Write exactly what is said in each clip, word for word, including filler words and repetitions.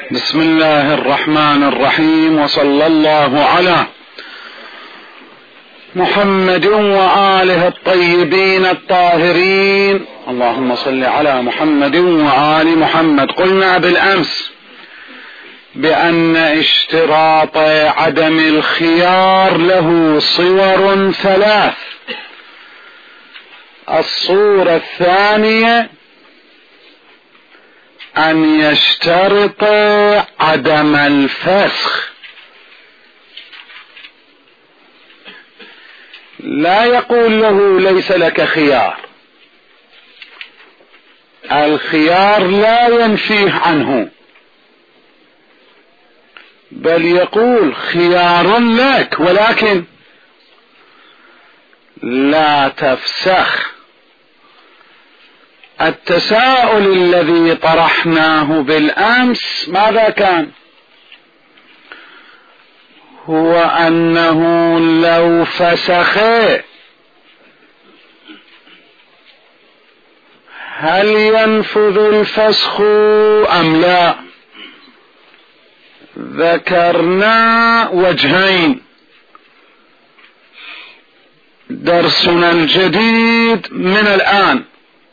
بسم الله الرحمن الرحيم، وصلى الله على محمد وآله الطيبين الطاهرين. اللهم صل على محمد وآل محمد. قلنا بالأمس بأن اشتراط عدم الخيار له صور ثلاث. الصورة الثانية أن يشترط عدم الفسخ، لا يقول له ليس لك خيار، الخيار لا ينفيه عنه، بل يقول خيار لك ولكن لا تفسخ. التساؤل الذي طرحناه بالأمس ماذا كان؟ هو أنه لو فسخ هل ينفذ الفسخ أم لا؟ ذكرنا وجهين. درسنا الجديد من الآن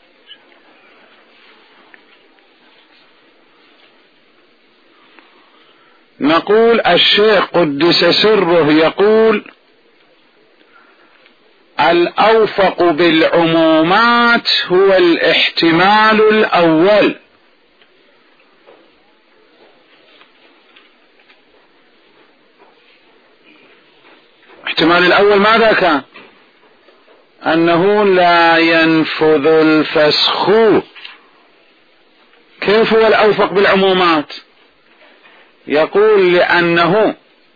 نقول الشيخ قدس سره يقول الأوفق بالعمومات هو الاحتمال الأول. الاحتمال الأول ماذا كان؟ أنه لا ينفذ الفسخ. كيف هو الأوفق بالعمومات؟ يقول لأنه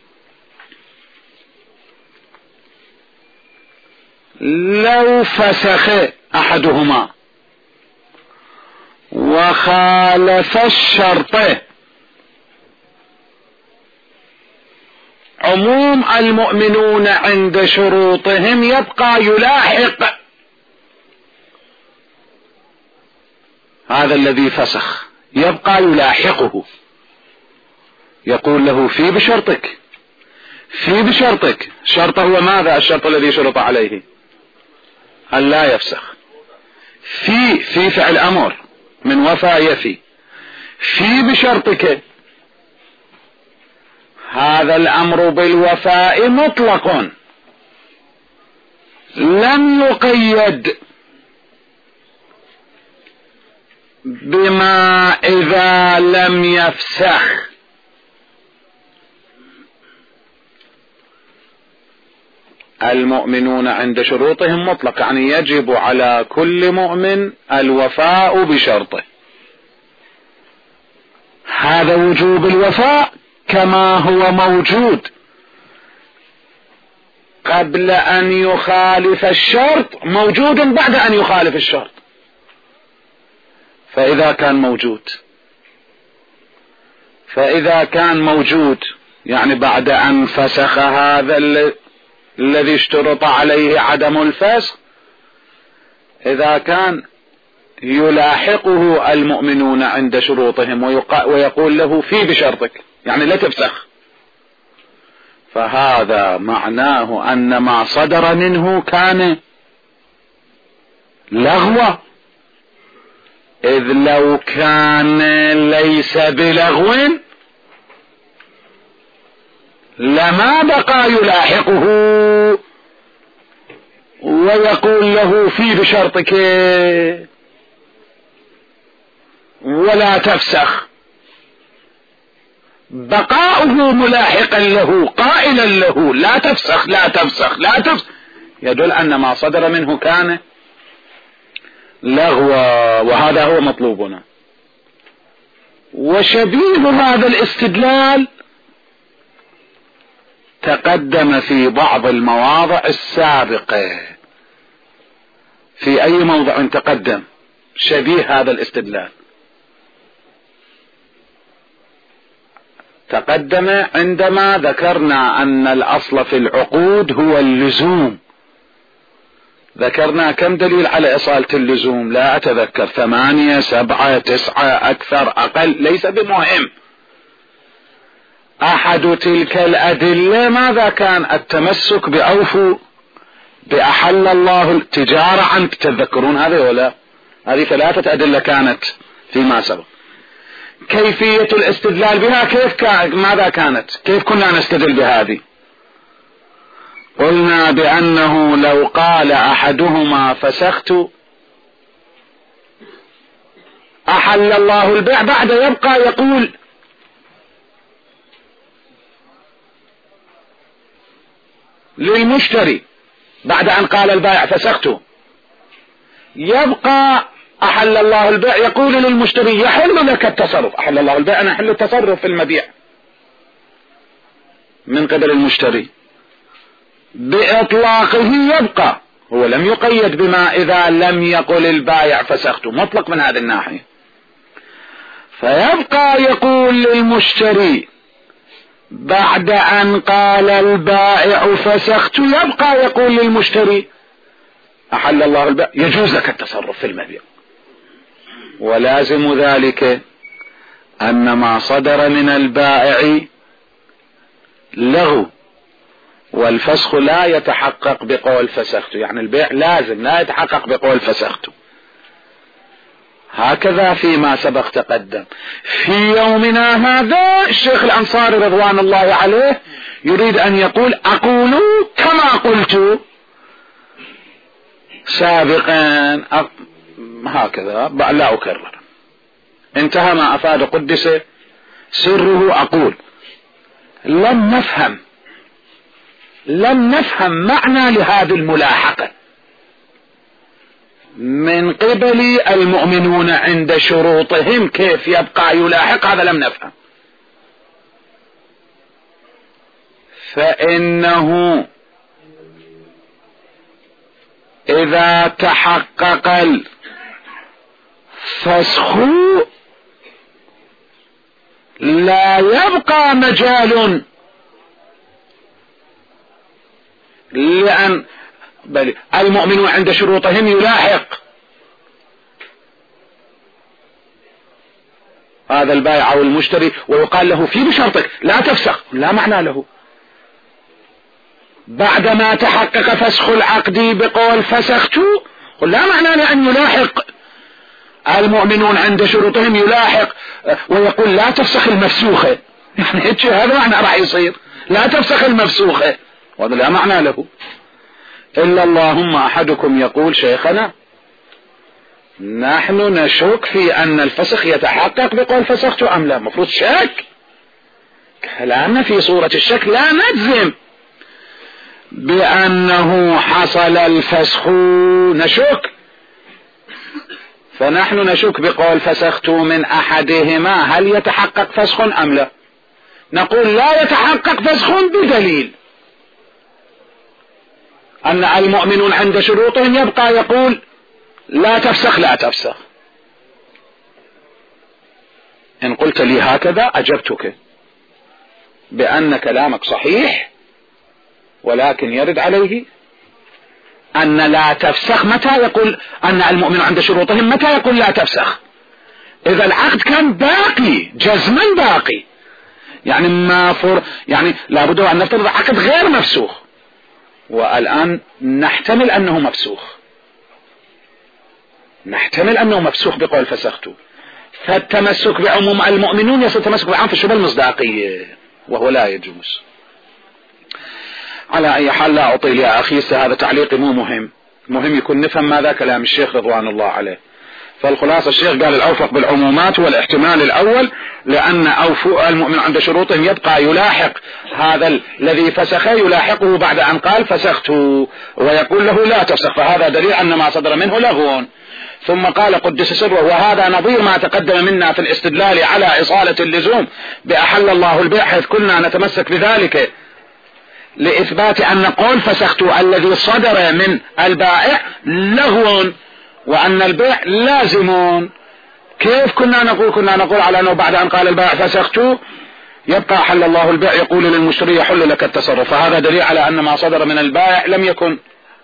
لو فسخ أحدهما وخالف الشرط عموم المؤمنون عند شروطهم يبقى يلاحق هذا الذي فسخ، يبقى يلاحقه، يقول له في بشرطك، في بشرطك. شرطه هو ماذا؟ الشرط الذي شرط عليه أن لا يفسخ. في في فعل أمر من وفاء يفي. في بشرطك، هذا الأمر بالوفاء مطلق لم يقيد بما إذا لم يفسخ. المؤمنون عند شروطهم مطلق، يعني يجب على كل مؤمن الوفاء بشرطه. هذا وجوب الوفاء كما هو موجود قبل أن يخالف الشرط موجود بعد أن يخالف الشرط. فإذا كان موجود فإذا كان موجود يعني بعد أن فسخ هذا الذي اشترط عليه عدم الفسخ، إذا كان يلاحقه المؤمنون عند شروطهم ويقول له في بشرطك يعني لا تفسخ، فهذا معناه أن ما صدر منه كان لغو، إذ لو كان ليس بلغو لما بقى يلاحقه ويقول له في بشرطك ولا تفسخ. بقاؤه ملاحقا له قائلا له لا تفسخ لا تفسخ لا تفسخ يدل أن ما صدر منه كان لغو، وهذا هو مطلوبنا. وشبيه هذا الاستدلال تقدم في بعض المواضع السابقة. في أي موضع تقدم شبيه هذا الاستدلال؟ تقدم عندما ذكرنا أن الأصل في العقود هو اللزوم. ذكرنا كم دليل على إصالة اللزوم؟ لا أتذكر، ثمانية سبعة تسعة أكثر أقل ليس بمهم. أحد تلك الأدلة ماذا كان؟ التمسك بأوفوا بأحل الله التجارة عنك. تذكرون هذه ولا؟ هذه ثلاثة أدلة كانت فيما سبق. كيفية الاستدلال بها كيف كان؟ ماذا كانت؟ كيف كنا نستدل بهذه؟ قلنا بأنه لو قال أحدهما فسخت أحل الله البيع، بعد يبقى يقول للمشتري بعد أن قال البائع فسخته، يبقى أحل الله البيع يقول للمشتري يحل لك التصرف. أحل الله البيع أنا أحل التصرف في المبيع من قبل المشتري. بإطلاقه يبقى، هو لم يقيد بما إذا لم يقل البائع فسخته، مطلق من هذه الناحية. فيبقى يقول للمشتري بعد أن قال البائع فسخت، يبقى يقول للمشتري أحل الله البيع يجوز لك التصرف في المبيع. ولازم ذلك أن ما صدر من البائع له، والفسخ لا يتحقق بقول فسخت، يعني البيع لازم لا يتحقق بقول فسخت. هكذا فيما سبق تقدم. في يومنا هذا الشيخ الأنصاري رضوان الله عليه يريد أن يقول أقول كما قلت سابقا هكذا لا أكرر. انتهى ما أفاد قدس سره. أقول لم نفهم لم نفهم معنى لهذه الملاحقة من قبل المؤمنون عند شروطهم، كيف يبقى يلاحق؟ هذا لم نفهم. فإنه إذا تحقق الفسخ لا يبقى مجال لأن بل المؤمنون عند شروطهم يلاحق هذا البائع أو المشتري، ويقال له في بشرطك لا تفسخ، لا معنى له. بعدما تحقق فسخ العقد بقول فسخت، قل لا معنى لأن يلاحق المؤمنون عند شروطهم يلاحق ويقول لا تفسخ المفسوخة، يعني هذا معنى راح يصير لا تفسخ المفسوخة، وهذا لا معنى له. إلا اللهم أحدكم يقول شيخنا نحن نشك في أن الفسخ يتحقق بقول فسخت أم لا. مفروض شك، كلامنا في صورة الشك لا نجزم بأنه حصل الفسخ، نشك. فنحن نشك بقول فسخت من أحدهما هل يتحقق فسخ أم لا. نقول لا يتحقق فسخ بدليل أن المؤمنون عند شروطهم يبقى يقول لا تفسخ لا تفسخ. إن قلت لي هكذا أجبتك بأن كلامك صحيح، ولكن يرد عليه أن لا تفسخ متى يقول أن المؤمن عند شروطهم، متى يقول لا تفسخ؟ إذا العقد كان باقي جزما باقي، يعني ما فر يعني لابد أن نفترض عقد غير مفسوخ، والآن نحتمل أنه مفسوخ، نحتمل أنه مفسوخ بقول فسخته. فالتمسك بعموم المؤمنون يصير تمسك بعام في شبه المصداقية، وهو لا يجوز. على أي حال لا أطيل يا أخي، هذا تعليقي مو مهم، مهم يكون نفهم ماذا كلام الشيخ رضوان الله عليه. فالخلاصة الشيخ قال الأوفق بالعمومات والاحتمال الأول، لأن أوفق المؤمن عند شروطهم يبقى يلاحق هذا الذي فسخه، يلاحقه بعد أن قال فسخته ويقول له لا تفسخ، فهذا دليل أن ما صدر منه لغو. ثم قال قدس سره وهذا نظير ما تقدم منا في الاستدلال على إصالة اللزوم بأحل الله البيع، حيث كنا نتمسك بذلك لإثبات أن قول فسخت الذي صدر من البائع لغو وأن البيع لازم. كيف كنا نقول؟ كنا نقول على أنه بعد أن قال البائع فسخت يبقى حل الله البيع يقول للمشتري يحل لك التصرف، فهذا دليل على أن ما صدر من البائع لم يكن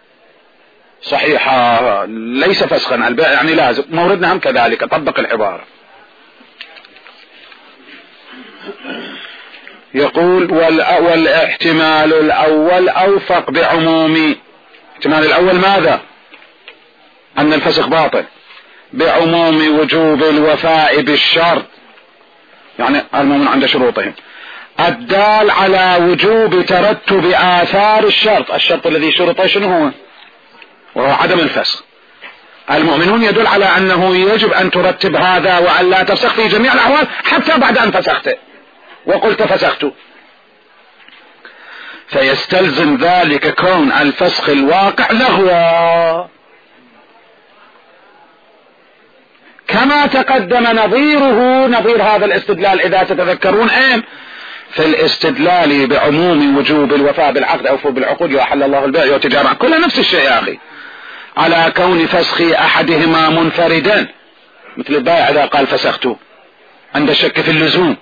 صحيحا، ليس فسخا. البيع يعني لازم. موردنا هم كذلك طبق العبارة. يقول والاحتمال الأول أوفق بعموم. الاحتمال الأول ماذا؟ أن الفسخ باطل بعموم وجوب الوفاء بالشرط، يعني المؤمن عند شروطهم الدال على وجوب ترتب آثار الشرط. الشرط الذي شرط شنو هو؟ وهو عدم الفسخ. المؤمنون يدل على أنه يجب أن ترتب هذا وأن لا تفسخ في جميع الأحوال حتى بعد أن فسخت وقلت فسخت، فيستلزم ذلك كون الفسخ الواقع لغوا، كما تقدم نظيره نظير هذا الاستدلال إذا تتذكرون ايه في الاستدلال بعموم وجوب الوفاء بالعقد أو بالعقود وأحل الله البيع والتجارة، كلها نفس الشيء يا أخي، على كون فسخ أحدهما منفردا، مثل البائع إذا قال فسخته عند الشك في اللزوم.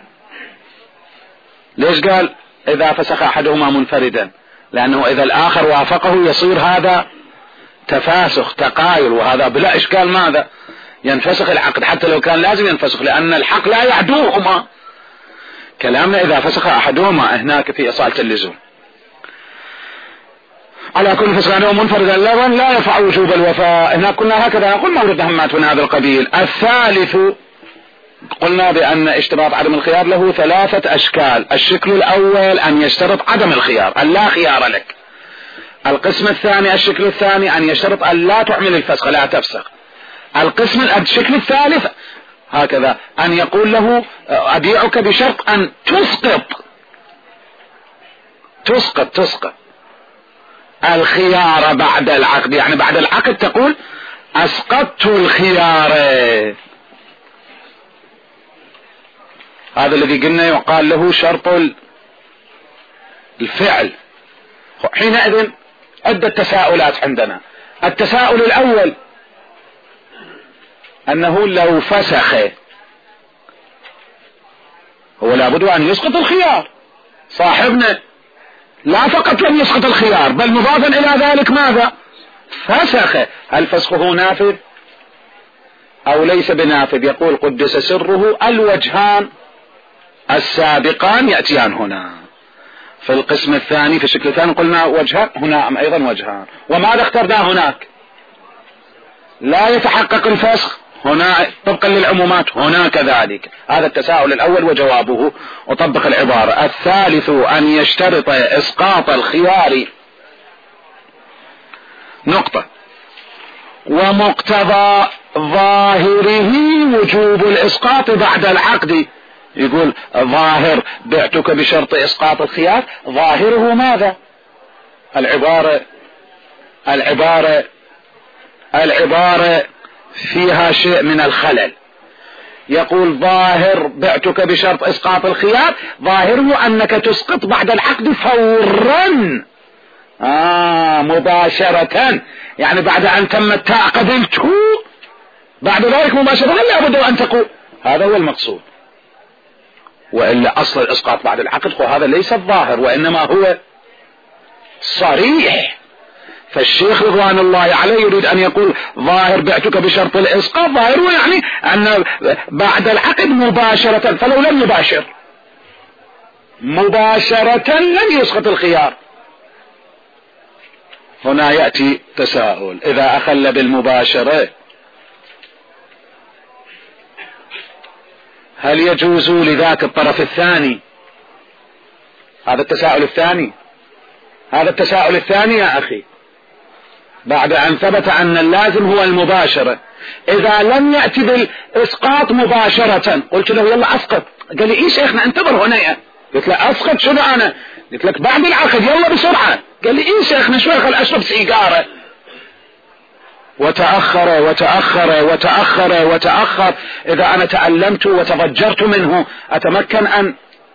ليش قال إذا فسخ أحدهما منفردا؟ لأنه إذا الآخر وافقه يصير هذا تفاسخ تقايل، وهذا بلا إشكال ماذا؟ ينفسخ العقد حتى لو كان لازم ينفسخ، لأن الحق لا يعدوهما. كلامنا إذا فسخ أحدهما هناك في إصالة اللزوم. على كل فسخ أنه منفردا لغوا لا يرفع وجوب الوفاء. هناك كنا هكذا نقول مورد همات من هذا القبيل. الثالث قلنا بأن اشتراط عدم الخيار له ثلاثة أشكال. الشكل الأول أن يشترط عدم الخيار، أن لا خيار لك. القسم الثاني الشكل الثاني أن يشترط أن لا تعمل الفسخ، لا تفسخ. القسم الشكل الثالث هكذا أن يقول له أبيعك بشرط أن تسقط تسقط تسقط الخيار بعد العقد، يعني بعد العقد تقول أسقطت الخيار. هذا الذي قلنا يقال له شرط الفعل. حينئذ عدة تساؤلات عندنا. التساؤل الأول أنه لو فسخ هو لابد أن يسقط الخيار، صاحبنا لا فقط لم يسقط الخيار بل مضافا إلى ذلك ماذا؟ فسخ. هل فسخه نافذ أو ليس بنافذ؟ يقول قدس سره الوجهان السابقان يأتيان هنا. في القسم الثاني في الشكل الثاني قلنا وجهان، هنا أيضا وجهان. وماذا اخترنا هناك؟ لا يتحقق الفسخ، هنا طبقا للعمومات، هنا كذلك. هذا التساؤل الأول وجوابه، وطبق العبارة. الثالث أن يشترط إسقاط الخيار نقطة ومقتضى ظاهره وجوب الإسقاط بعد العقد. يقول ظاهر بعتك بشرط إسقاط الخيار، ظاهره ماذا؟ العبارة العبارة العبارة فيها شيء من الخلل. يقول ظاهر بعتك بشرط إسقاط الخيار، ظاهره أنك تسقط بعد العقد فورا، آه مباشرة، يعني بعد أن تم التاء قبلته بعد ذلك مباشرة لا بد أن تقول. هذا هو المقصود، وإلا أصل الإسقاط بعد العقد وهذا ليس الظاهر وإنما هو صريح. فالشيخ رضوان الله عليه يريد أن يقول ظاهر بعتك بشرط الإسقاط، ظاهره يعني أن بعد العقد مباشرة، فلو لم يباشر مباشرة لم يسقط الخيار. هنا يأتي تساؤل، إذا أخل بالمباشرة هل يجوز لذاك الطرف الثاني؟ هذا التساؤل الثاني هذا التساؤل الثاني يا أخي، بعد أن ثبت أن اللازم هو المباشرة، إذا لم يأتي بالإسقاط مباشرة قلت له يلا أسقط، قال لي إيه شيخنا انتظر هنا. قلت له أسقط شنو أنا؟ قلت لك بعد العقد يلا بسرعة. قال لي إيه شيخنا شوي خل أشرب سيجارة. وتأخر وتأخر وتأخر وتأخر. إذا أنا تألمت وتضجرت منه أتمكن أن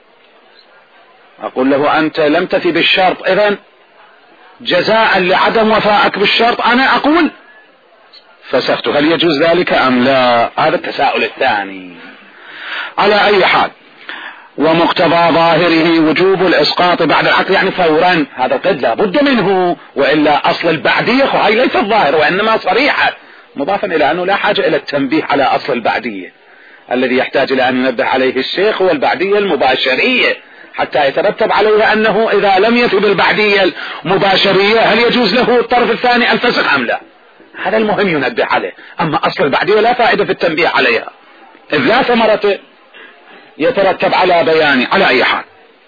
أقول له أنت لم تفي بالشرط، إذن جزاء لعدم وفائك بالشرط أنا أقول فسخت. هل يجوز ذلك أم لا؟ هذا التساؤل الثاني. على أي حال، ومقتضى ظاهره وجوب الإسقاط بعد العقد، يعني فورا. هذا قد لا بد منه، وإلا أصل البعدية هاي ليس الظاهر وإنما صريحة، مضافا إلى أنه لا حاجة إلى التنبيه على أصل البعدية. الذي يحتاج إلى أن ينبه عليه الشيخ هو البعدية المباشرية حتى يترتب عليها أنه إذا لم يفي بالبعدية المباشرية هل يجوز له الطرف الثاني الفسخ أم لا. هذا المهم ينبه عليه. أما أصل البعدية لا فائدة في التنبيه عليها إذ لا ثمرة يترتب على بيانه. على أي حال،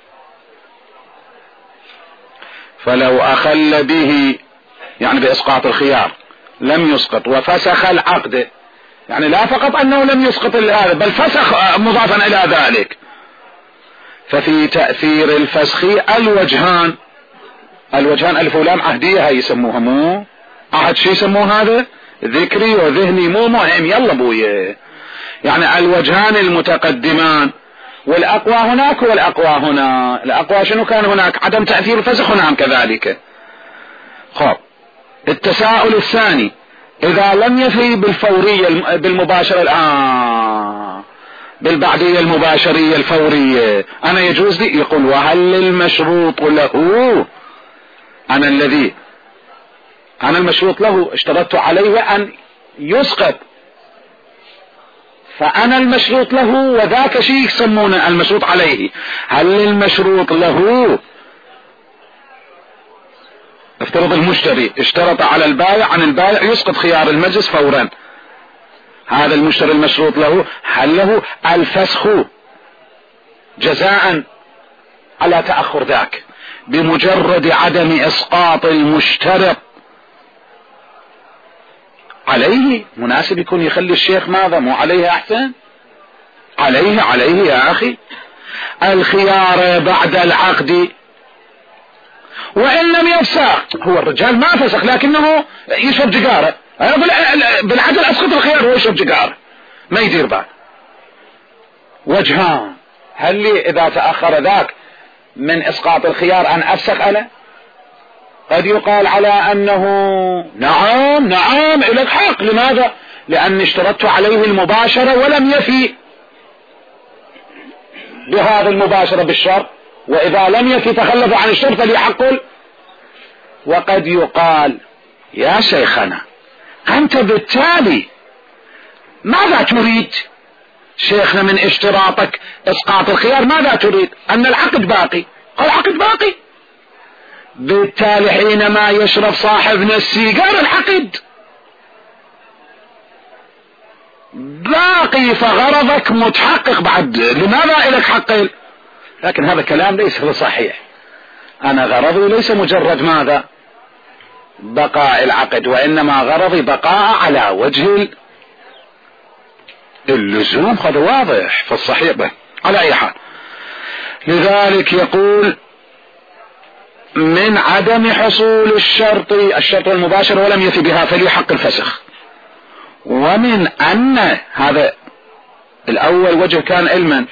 فلو أخل به يعني بإسقاط الخيار لم يسقط وفسخ العقد، يعني لا فقط أنه لم يسقط هذا بل فسخ مضافا إلى ذلك. ففي تأثير الفسخ الوجهان، الوجهان ألف ولام عهدية هاي يسموها، مو عهد شي يسموه هذا ذكري وذهني، مو مهم يلا بويه. يعني الوجهان المتقدمان، والأقوى هناك والأقوى هنا. الأقوى شنو كان هناك؟ عدم تأثير الفسخ، هناك كذلك. خب التساؤل الثاني، إذا لم يفي بالفورية بالمباشرة الآن بالبعدية المباشرية الفورية أنا يجوز لي؟ يقول وهل المشروط له، أنا الذي أنا المشروط له اشترطت عليه أن يسقط، فأنا المشروط له وذاك شيء يسمونه المشروط عليه. هل المشروط له، افترض المشتري اشترط على البائع عن البائع يسقط خيار المجلس فورا، هذا المشتري المشروط له هل له الفسخ جزاء على تأخر ذاك بمجرد عدم إسقاط المشترط عليه؟ مناسب يكون يخلي الشيخ ماذا؟ مو عليه أحسن؟ عليه عليه يا أخي الخيار بعد العقد وإن لم يفسخ. هو الرجال ما فسخ لكنه يشرب جقارة، بالعدل أسقط الخيار هو يشرب جقارة ما يدير بال. وجهان، هل لي إذا تأخر ذاك من إسقاط الخيار أن أفسخ أنا؟ قد يقال على أنه نعم نعم إليك حق. لماذا؟ لأني اشترطت عليه المباشرة ولم يفي بهذا المباشرة بالشرط، وإذا لم يفي تخلف عن الشرط فلي حق. وقد يقال يا شيخنا أنت بالتالي ماذا تريد شيخنا من اشتراطك إسقاط الخيار؟ ماذا تريد؟ أن العقد باقي. قال العقد باقي، بالتالي حينما يشرب صاحبنا السيجار العقد باقي فغرضك متحقق بعد، لماذا لك حق؟ لكن هذا كلام ليس بصحيح. أنا غرضي ليس مجرد ماذا بقاء العقد، وإنما غرضي بقاء على وجه اللزوم. هذا واضح في الصحيح به. على أي حال، لذلك يقول من عدم حصول الشرط الشرط المباشر ولم يفي بها فلي حق الفسخ. ومن أن هذا الأول وجه كان علما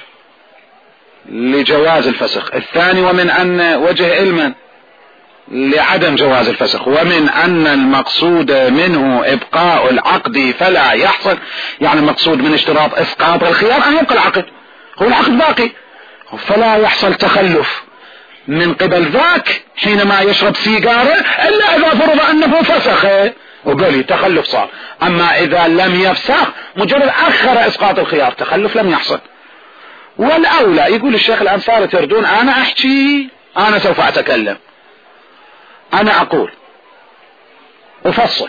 لجواز الفسخ، الثاني ومن أن وجه علما لعدم جواز الفسخ. ومن أن المقصود منه إبقاء العقد فلا يحصل، يعني المقصود من اشتراط إسقاط الخيار أن يبقى العقد، هو العقد باقي فلا يحصل تخلف من قبل ذاك حينما يشرب سيجارة إلا إذا فرض أنه فسخ وبالي تخلف صار. أما إذا لم يفسخ مجرد أخر إسقاط الخيار تخلف لم يحصل. والأولى يقول الشيخ الأنصاري تردون أنا أحكي، أنا سوف أتكلم، أنا أقول أفصل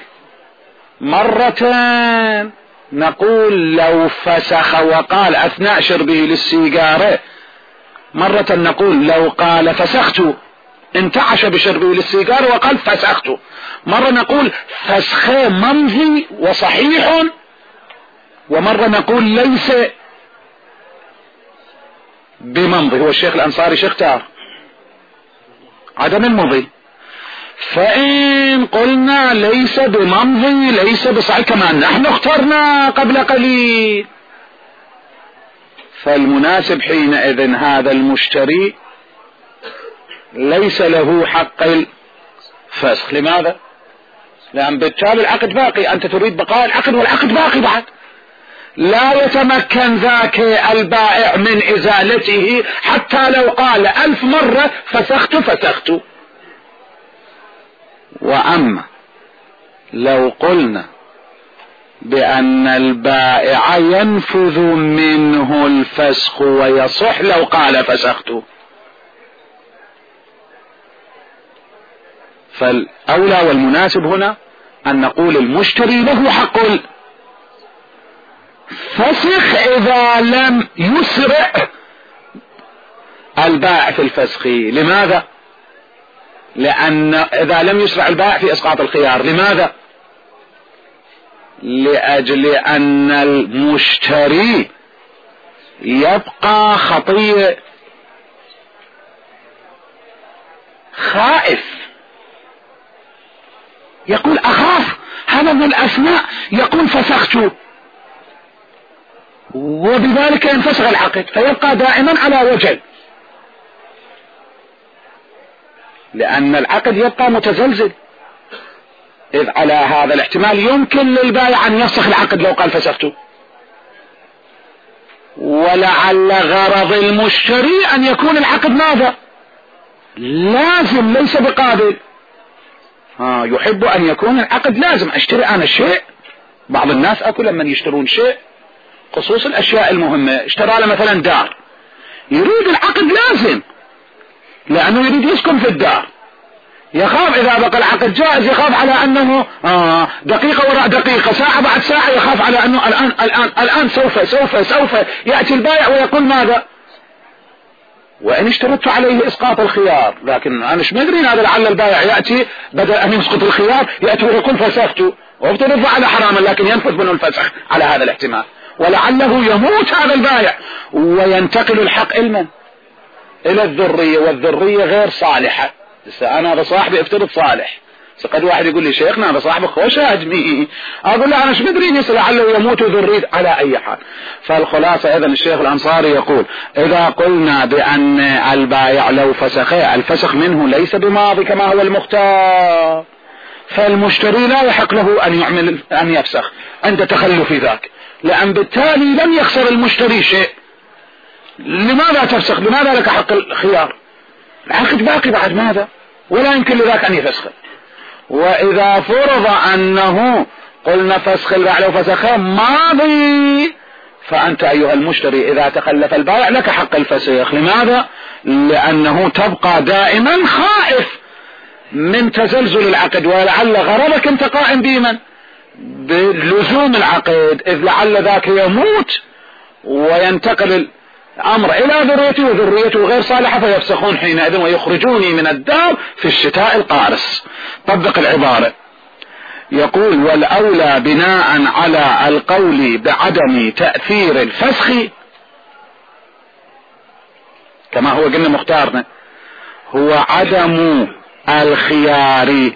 مرتين. نقول لو فسخ وقال أثناء شربه للسيجارة، مرة نقول لو قال فسخت انتعش بشربه للسيجارة وقال فسخت، مرة نقول فسخه ممضي وصحيح، ومرة نقول ليس بممضي. هو الشيخ الأنصاري شو اختار؟ عدم المضي. فإن قلنا ليس بممضي ليس بصحيح كما نحن اخترنا قبل قليل، فالمناسب حينئذ هذا المشتري ليس له حق الفسخ. لماذا؟ لأن بالتالي العقد باقي، أنت تريد بقاء العقد والعقد باقي بعد، لا يتمكن ذاك البائع من إزالته حتى لو قال ألف مرة فسخت فسخت. وأما لو قلنا بأن البائع ينفذ منه الفسخ ويصح لو قال فسخت، فالأولى والمناسب هنا أن نقول المشتري له حق الفسخ إذا لم يسرع البائع في الفسخ. لماذا؟ لأن إذا لم يسرع البائع في إسقاط الخيار. لماذا؟ لأجل أن المشتري يبقى خطير خائف، يقول أخاف هذا من الأسماء يقول فسخت، وبذلك ينفسخ العقد فيبقى دائما على وجل، لأن العقد يبقى متزلزل. إذ على هذا الاحتمال يمكن للبائع أن يفسخ العقد لو قال فسخته، ولعل غرض المشتري أن يكون العقد ماذا؟ لازم ليس بقابل. ها يحب أن يكون العقد لازم. أشتري أنا الشيء، بعض الناس أكو لما يشترون شيء خصوص الأشياء المهمة، اشترى له مثلا دار، يريد العقد لازم لأنه يريد يسكن في الدار، يخاف إذا بقى العقد جائز يخاف على أنه آه دقيقة وراء دقيقة ساعة بعد ساعة يخاف على أنه الآن الآن الآن سوف سوف سوف يأتي البائع ويقول ماذا؟ وإن اشترطت عليه إسقاط الخيار، لكن أنا مش مدري هذا لعل البائع يأتي بدل أن يسقط الخيار يأتي ويقول فسخته وابتدفع على حراما، لكن ينفذ منه الفسخ على هذا الاحتمال، ولعله يموت هذا البائع وينتقل الحق إلمن؟ إلى الذرية، والذرية غير صالحة. أنا هذا صاحبي افترض صالح، قد واحد يقول لي شيخنا هذا صاحبك خوش أدمي، أقول له أنا مش مدري لعله يموت ذرية على أي حال. فالخلاصة إذن الشيخ الأنصاري يقول إذا قلنا بأن البائع لو فسخه الفسخ منه ليس بماضي كما هو المختار، فالمشتري لا يحق له أن يعمل أن يفسخ عند تخلف ذاك، لأن بالتالي لم يخسر المشتري شيء. لماذا تفسخ؟ لماذا لك حق الخيار؟ العقد باقي بعد ماذا؟ ولا يمكن لذاك أن يفسخه. وإذا فرض أنه قلنا فسخ البائع لو فسخه ماضي، فأنت أيها المشتري إذا تخلف البائع لك حق الفسخ. لماذا؟ لأنه تبقى دائما خائف من تزلزل العقد، ولعل غرضك انت قائم بمن؟ بلزوم العقد، إذ لعل ذاك يموت وينتقل الأمر إلى ذريته وذريته غير صالحة فيفسخون حينئذ ويخرجوني من الدار في الشتاء القارس. طبق العبارة. يقول والأولى بناء على القول بعدم تأثير الفسخ كما هو قلنا مختارنا هو عدم الخيار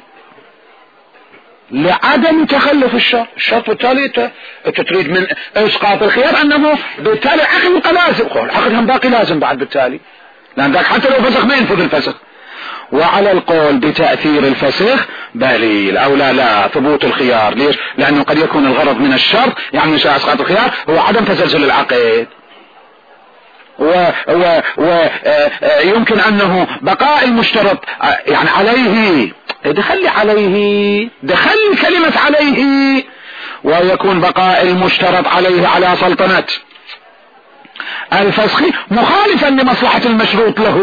لعدم تخلف الشرط. الشرط بالتالي انت تريد من اسقاط الخيار انه بالتالي العقد يبقى لازم، العقد هم باقي لازم بعد بالتالي، لان ذاك حتى لو فسخ ما ينفذ الفسخ. وعلى القول بتأثير الفسخ بل الاولى لا ثبوت الخيار. ليش؟ لانه قد يكون الغرض من الشرط يعني من شاء اسقاط الخيار هو عدم تسلسل العقد، ويمكن انه بقاء المشترط يعني عليه، دخل عليه دخل كلمة عليه، ويكون بقاء المشترط عليه على سلطنة الفسخ مخالفا لمصلحة المشروط له،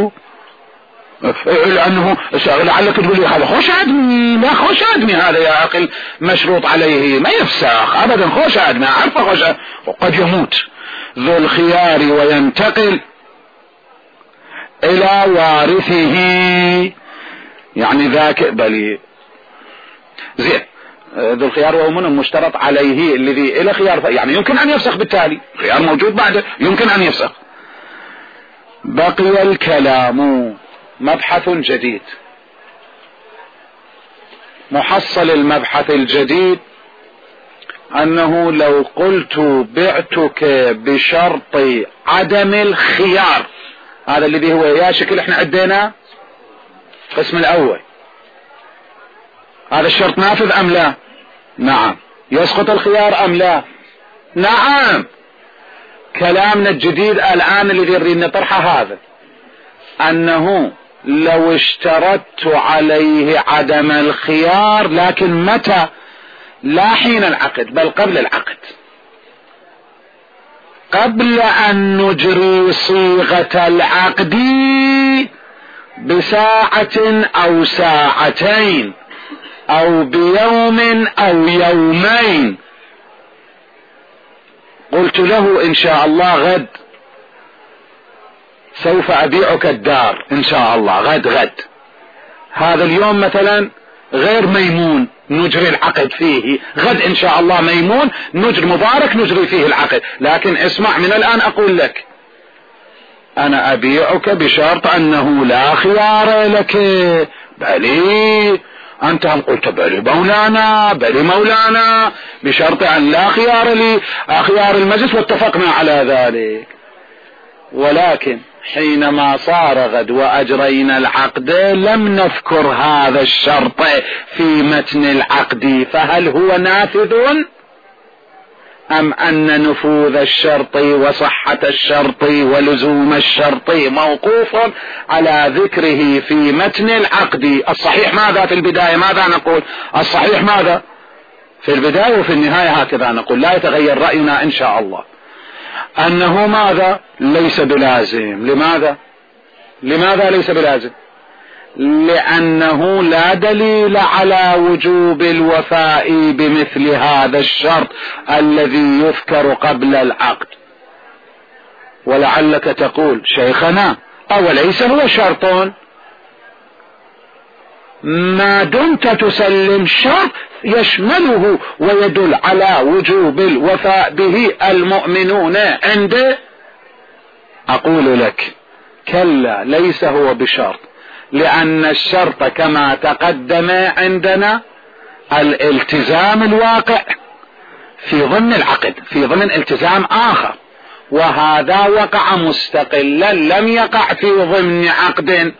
لأنه لعلك تقول لي هذا خوش آدمي، لا خوش آدمي هذا يا أخي مشروط عليه ما يفسخ أبدا، خوش آدمي عارفه خوش آدمي، وقد يموت ذو الخيار وينتقل إلى وارثه، يعني ذاك بل زين ذو الخيار وهو من المشترط عليه الذي إلى خيار يعني يمكن أن يفسخ، بالتالي خيار موجود بعده يمكن أن يفسخ. بقي الكلام مبحث جديد. محصل المبحث الجديد أنه لو قلت بعتك بشرط عدم الخيار، هذا الذي هو يا شكل احنا عدينا القسم الأول، هذا الشرط نافذ أم لا؟ نعم. يسقط الخيار أم لا؟ نعم. كلامنا الجديد الآن الذي يريد نطرحه هذا أنه لو اشترطت عليه عدم الخيار، لكن متى؟ لا حين العقد بل قبل العقد، قبل أن نجري صيغة العقد بساعة أو ساعتين أو بيوم أو يومين، قلت له إن شاء الله غد سوف أبيعك الدار إن شاء الله، غد غد هذا اليوم مثلا غير ميمون نجري العقد فيه، غد إن شاء الله ميمون نجري مبارك نجري فيه العقد، لكن اسمع من الآن أقول لك أنا أبيعك بشرط أنه لا خيار لك. بلي أنت هم قلت بلي مولانا بلي مولانا بشرط أن لا خيار لي خيار المجلس، واتفقنا على ذلك. ولكن حينما صار غد وأجرينا العقد لم نذكر هذا الشرط في متن العقد، فهل هو نافذ أم أن نفوذ الشرط وصحة الشرط ولزوم الشرط موقوف على ذكره في متن العقد؟ الصحيح ماذا في البداية؟ ماذا نقول؟ الصحيح ماذا في البداية وفي النهاية؟ هكذا نقول، لا يتغير رأينا إن شاء الله، أنه ماذا؟ ليس بلازم. لماذا؟ لماذا ليس بلازم؟ لأنه لا دليل على وجوب الوفاء بمثل هذا الشرط الذي يذكر قبل العقد. ولعلك تقول شيخنا أوليس هو شرط؟ ما دمت تسلم شرط يشمله ويدل على وجوب الوفاء به المؤمنون عنده. أقول لك كلا، ليس هو بشرط، لأن الشرط كما تقدم عندنا الالتزام الواقع في ضمن العقد، في ضمن التزام آخر، وهذا وقع مستقلا لم يقع في ضمن عقد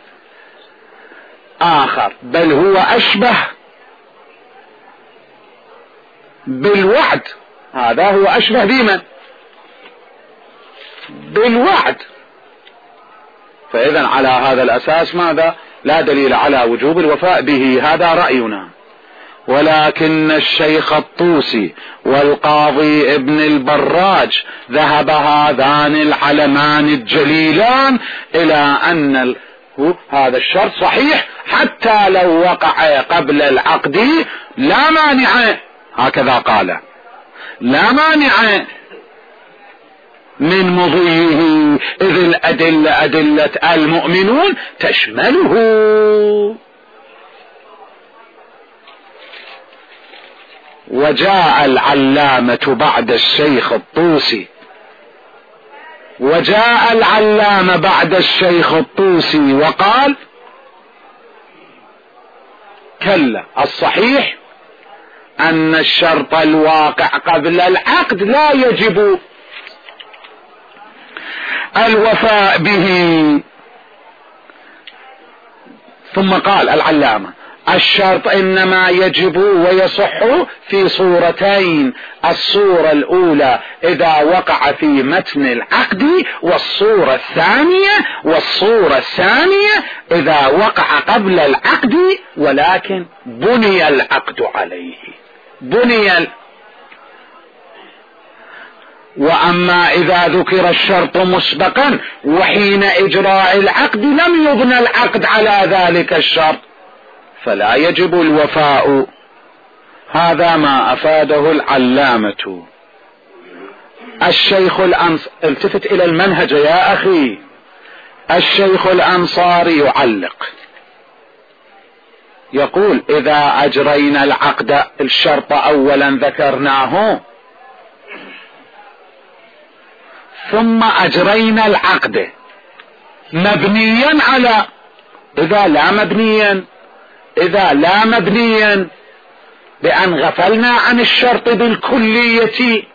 آخر، بل هو أشبه بالوعد. هذا هو أشبه بمن؟ بالوعد. فإذا على هذا الأساس ماذا؟ لا دليل على وجوب الوفاء به، هذا رأينا. ولكن الشيخ الطوسي والقاضي ابن البراج ذهب هذان العلمان الجليلان إلى أن هذا الشرط صحيح حتى لو وقع قبل العقد لا مانع، هكذا قال، لا مانع من مضيه، إذ الأدلة أدلة المؤمنون تشمله. وجاء العلامة بعد الشيخ الطوسي وجاء العلامة بعد الشيخ الطوسي وقال كلا، الصحيح أن الشرط الواقع قبل العقد لا يجب الوفاء به. ثم قال العلامة الشرط إنما يجب ويصح في صورتين، الصورة الأولى إذا وقع في متن العقد، والصورة الثانية والصورة الثانية إذا وقع قبل العقد ولكن بني العقد عليه، بني ال... وأما إذا ذكر الشرط مسبقا وحين إجراء العقد لم يبنى العقد على ذلك الشرط فلا يجب الوفاء. هذا ما أفاده العلامة. الشيخ الأنصاري، التفت إلى المنهج يا أخي، الشيخ الأنصاري يعلق يقول إذا أجرينا العقد، الشرط أولا ذكرناه ثم أجرينا العقد مبنيا على، إذا لا مبنيا إذا لا مبنيا بأن غفلنا عن الشرط بالكلية،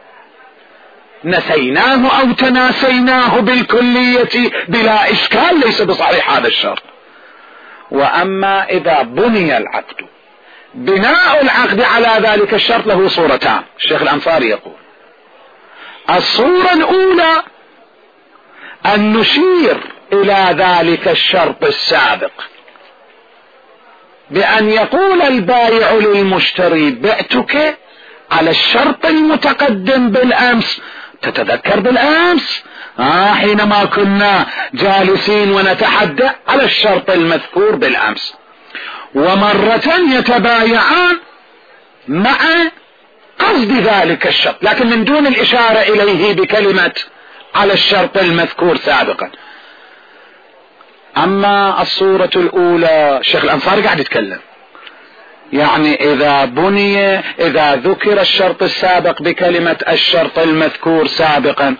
نسيناه أو تناسيناه بالكلية بلا إشكال، ليس بصحيح هذا الشرط. وأما إذا بني العقد، بناء العقد على ذلك الشرط له صورتان. الشيخ الأنصاري يقول الصورة الأولى أن نشير إلى ذلك الشرط السابق بأن يقول البائع للمشتري بعتك على الشرط المتقدم بالأمس، تتذكر بالأمس آه حينما كنا جالسين ونتحدث على الشرط المذكور بالأمس، ومرة يتبايعان مع قصد ذلك الشرط لكن من دون الإشارة إليه بكلمة على الشرط المذكور سابقا. أما الصورة الأولى الشيخ الأنصاري قاعد يتكلم، يعني إذا بني إذا ذكر الشرط السابق بكلمة الشرط المذكور سابقا،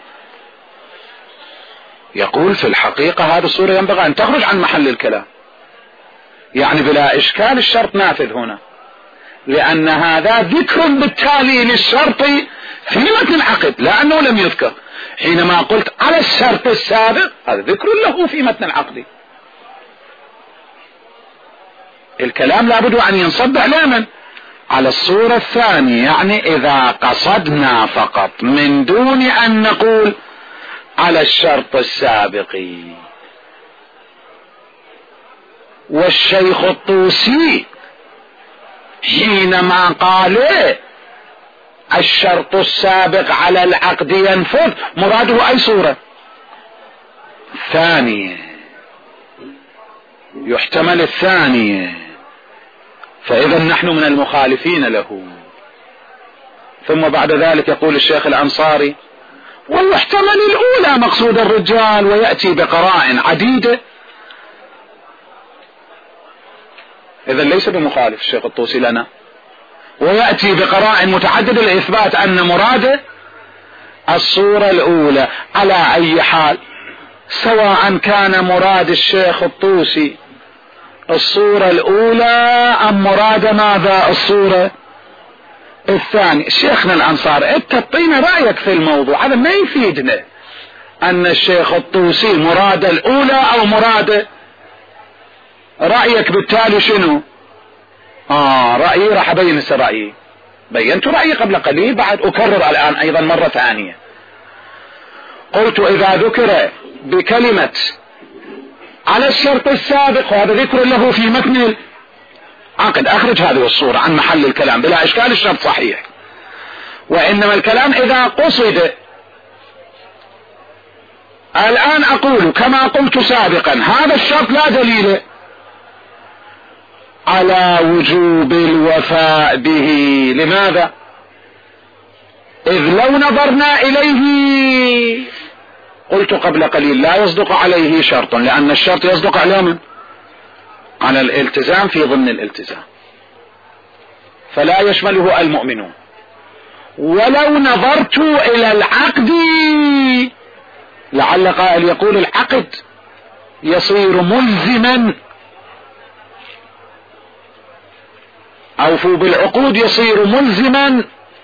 يقول في الحقيقة هذه الصورة ينبغي أن تخرج عن محل الكلام، يعني بلا إشكال الشرط نافذ هنا، لأن هذا ذكر بالتالي للشرط في متن العقد لا أنه لم يذكر. حينما قلت على الشرط السابق هذا ذكر له في متن العقد. الكلام لابد أن ينصب إعلاما على الصورة الثانية، يعني إذا قصدنا فقط من دون أن نقول على الشرط السابق. والشيخ الطوسي حينما قال الشرط السابق على العقد ينفذ مراده أي صورة ثانية، يحتمل الثانية، فإذا نحن من المخالفين له. ثم بعد ذلك يقول الشيخ الأنصاري ويحتمل الأولى مقصود الرجال ويأتي بقرائن عديدة. إذا ليس بمخالف الشيخ الطوسي لنا، ويأتي بقرائن متعددة لإثبات أن مراده الصورة الأولى. على أي حال سواء كان مراد الشيخ الطوسي الصورة الأولى أم مراد ماذا الصورة الثانية، شيخنا الأنصار انت تعطينا رأيك في الموضوع، هذا ما يفيدنا أن الشيخ الطوسي مراد الأولى أو مراد، رأيك بالتالي شنو؟ آه رأيي راح أبين رأيي، بينت رأيي قبل قليل، بعد أكرر الآن أيضا مرة ثانية. قلت إذا ذكر بكلمة على الشرط السابق وهذا ذكر له في متن عقد أخرج هذه الصورة عن محل الكلام بلا إشكال، الشرط صحيح. وإنما الكلام إذا قصد، الآن أقول كما قلت سابقا هذا الشرط لا دليل على وجوب الوفاء به. لماذا؟ إذ لو نظرنا إليه قلت قبل قليل لا يصدق عليه شرط، لأن الشرط يصدق على على الالتزام في ضمن الالتزام، فلا يشمله المؤمنون. ولو نظرت إلى العقد لعل قائل يقول العقد يصير ملزما، أوفوا بالعقود يصير ملزما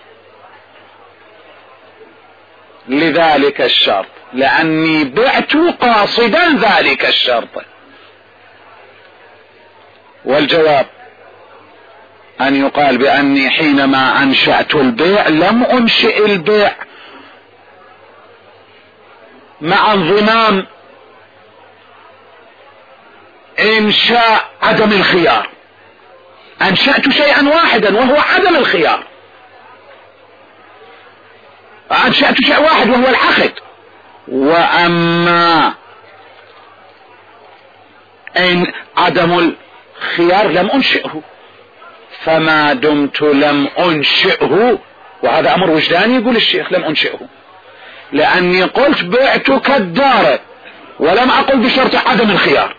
لذلك الشرط لأني بعت قاصدا ذلك الشرط. والجواب أن يقال بأني حينما أنشأت البيع لم أنشئ البيع مع انضمام إنشاء عدم الخيار، أنشأت شيئا واحدا وهو عدم الخيار، أنشأت شيء واحد وهو العقد. وأما إن عدم الخيار لم أنشئه، فما دمت لم أنشئه، وهذا أمر وجداني يقول الشيخ لم أنشئه لأني قلت بعتك الدار ولم أقل بشرط عدم الخيار،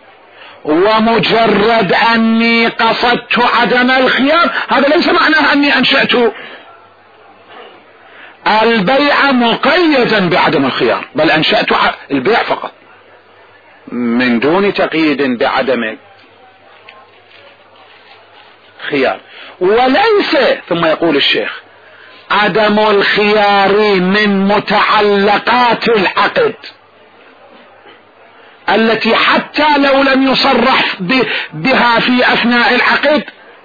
ومجرد أني قصدت عدم الخيار هذا ليس معناه أني أنشأت البيع مقيدا بعدم الخيار، بل أنشأت البيع فقط من دون تقييد بعدم الخيار. وليس، ثم يقول الشيخ عدم الخيار من متعلقات العقد التي حتى لو لم يصرح بها في أثناء العقد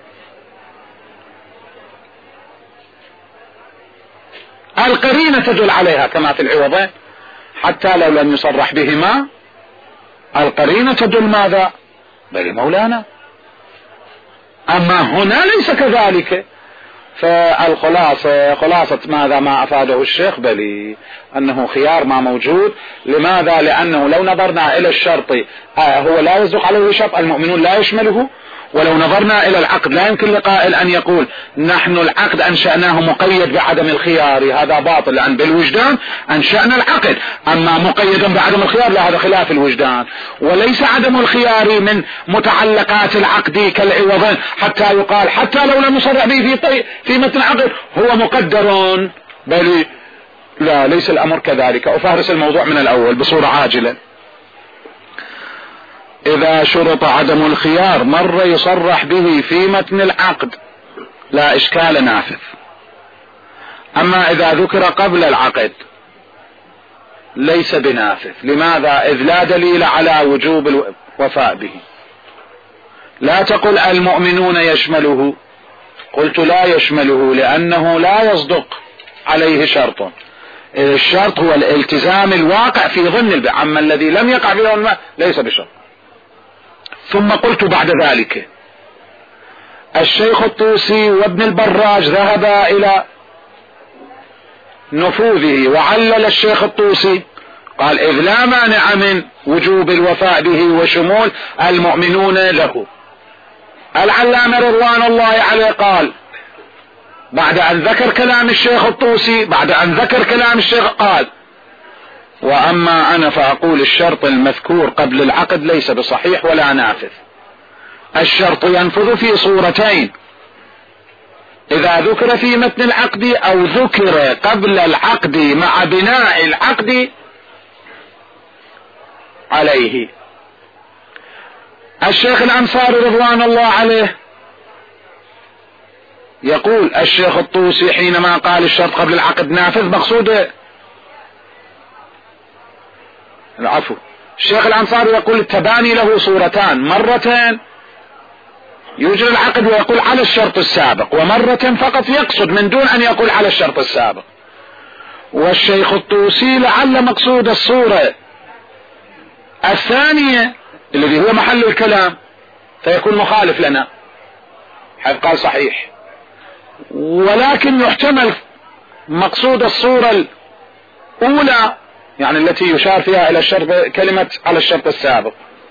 القرينة تدل عليها، كما في العوضين حتى لو لم يصرح بهما القرينة تدل ماذا؟ بل مولانا. أما هنا ليس كذلك، فالخلاصة خلاصة ماذا ما أفاده الشيخ بلي أنه خيار ما موجود. لماذا؟ لأنه لو نظرنا إلى الشرط هو لا يصدق عليه شرط، المؤمنون لا يشمله. ولو نظرنا إلى العقد لا يمكن لقائل أن يقول نحن العقد أنشأناه مقيد بعدم الخيار، هذا باطل، لأن بالوجدان أنشأنا العقد. أما مقيدا بعدم الخيار لا، هذا خلاف الوجدان. وليس عدم الخيار من متعلقات العقد كالعوضين حتى يقال حتى لو لم يصرح به في طي في متن العقد هو مقدر، بل لا، ليس الأمر كذلك. أفهرس الموضوع من الأول بصورة عاجلة. إذا شرط عدم الخيار مرة يصرح به في متن العقد لا إشكال نافذ. أما إذا ذكر قبل العقد ليس بنافذ. لماذا؟ إذ لا دليل على وجوب الوفاء به. لا تقل المؤمنون يشمله، قلت لا يشمله لأنه لا يصدق عليه شرط. الشرط هو الالتزام الواقع في ظن البيع، أما الذي لم يقع في ظن ليس بشرط. ثم قلت بعد ذلك الشيخ الطوسي وابن البراج ذهبا إلى نفوذه، وعلل الشيخ الطوسي قال إذ لا مانع من وجوب الوفاء به وشمول المؤمنون له. العلامة رضوان الله عليه قال بعد أن ذكر كلام الشيخ الطوسي، بعد أن ذكر كلام الشيخ، قال وأما أنا فأقول الشرط المذكور قبل العقد ليس بصحيح ولا نافذ. الشرط ينفذ في صورتين: إذا ذكر في متن العقد أو ذكر قبل العقد مع بناء العقد عليه. الشيخ الأنصاري رضوان الله عليه يقول الشيخ الطوسي حينما قال الشرط قبل العقد نافذ مقصوده العفو. الشيخ الأنصاري يقول التباني له صورتان: مرتين يوجد العقد ويقول على الشرط السابق، ومرة فقط يقصد من دون أن يقول على الشرط السابق. والشيخ الطوسي لعل مقصود الصورة الثانية الذي هو محل الكلام فيكون مخالف لنا، حيث قال صحيح. ولكن يحتمل مقصود الصورة الأولى يعني التي يشار فيها إلى الشرط كلمة على الشرط السابق،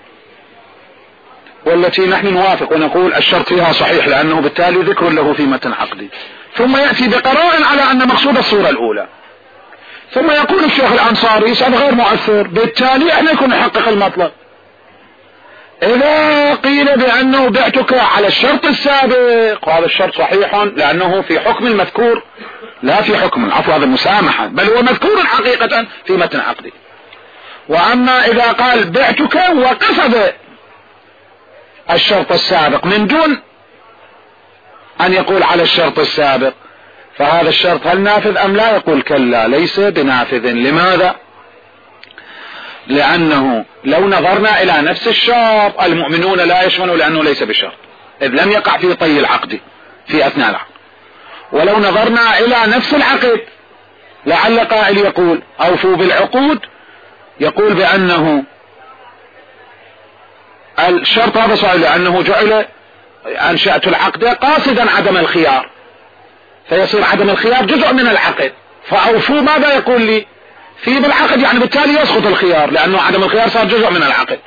والتي نحن نوافق ونقول الشرط فيها صحيح لأنه بالتالي ذكر له في متن عقدي، ثم يأتي بقرائن على أن مقصود الصورة الأولى. ثم يقول الشيخ الأنصاري سبب غير مؤثر، بالتالي احنا يكون نحقق المطلب. إذا قيل بأنه بعتك على الشرط السابق وهذا الشرط صحيح لأنه في حكم المذكور لا في حكم العفو، هذا مسامحة، بل هو مذكور حقيقة في متن عقدي. وأما إذا قال بعتك وقصد الشرط السابق من دون أن يقول على الشرط السابق فهذا الشرط هل نافذ أم لا؟ يقول كلا ليس بنافذ. لماذا؟ لأنه لو نظرنا إلى نفس الشرط المؤمنون لا يشمل لأنه ليس بشرط، إذ لم يقع في طي العقد في أثناء العقد. ولو نظرنا إلى نفس العقد لعل قائل يقول أوفوا بالعقود، يقول بأنه الشرط هذا صحيح لأنه جعل أنشأت العقد قاصدا عدم الخيار، فيصير عدم الخيار جزء من العقد، فأوفوا ماذا يقول لي في بالعقد، يعني بالتالي يسقط الخيار لأنه عدم الخيار صار جزء من العقد.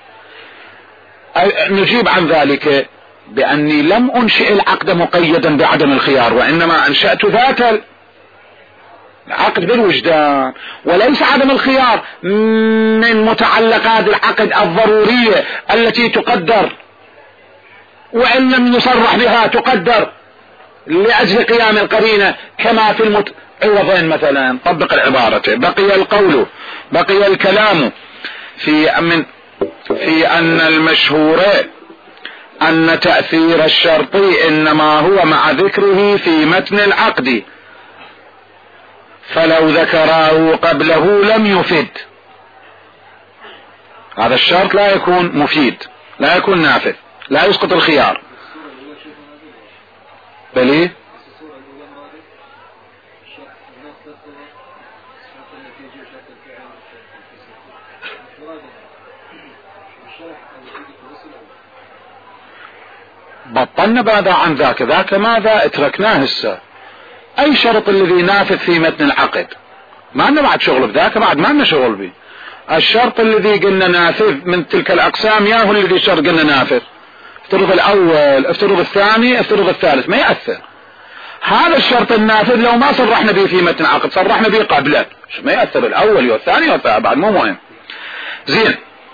نجيب عن ذلك بأني لم أنشئ العقد مقيدا بعدم الخيار، وإنما أنشأت ذات العقد بالوجدان، وليس عدم الخيار من متعلقات العقد الضرورية التي تقدر وإن لم يصرح بها تقدر لأجل قيام القرينة كما في المتعوضين مثلا. طبق العبارة. بقي القول بقي الكلام في من في أن المشهور أن تأثير الشرط إنما هو مع ذكره في متن العقد، فلو ذكره قبله لم يفيد. هذا الشرط لا يكون مفيد، لا يكون نافذ، لا يسقط الخيار. بلي بطلنا بعد عن ذاك ذاك ماذا اتركناه هسه. اي شرط الذي نافذ في متن العقد؟ ما لنا بعد شغل بذاك، بعد ما لنا شغل به. الشرط الذي قلنا نافذ من تلك الاقسام يا هو الذي شرط قلنا نافذ. افترض الاول، افترض الثاني، افترض الثالث، ما يأثر. هذا الشرط النافذ لو ما صرحنا به في متن عقد، صرحنا به قبله، ما يأثر الاول والثاني والثالث، بعد مو مهم. زين،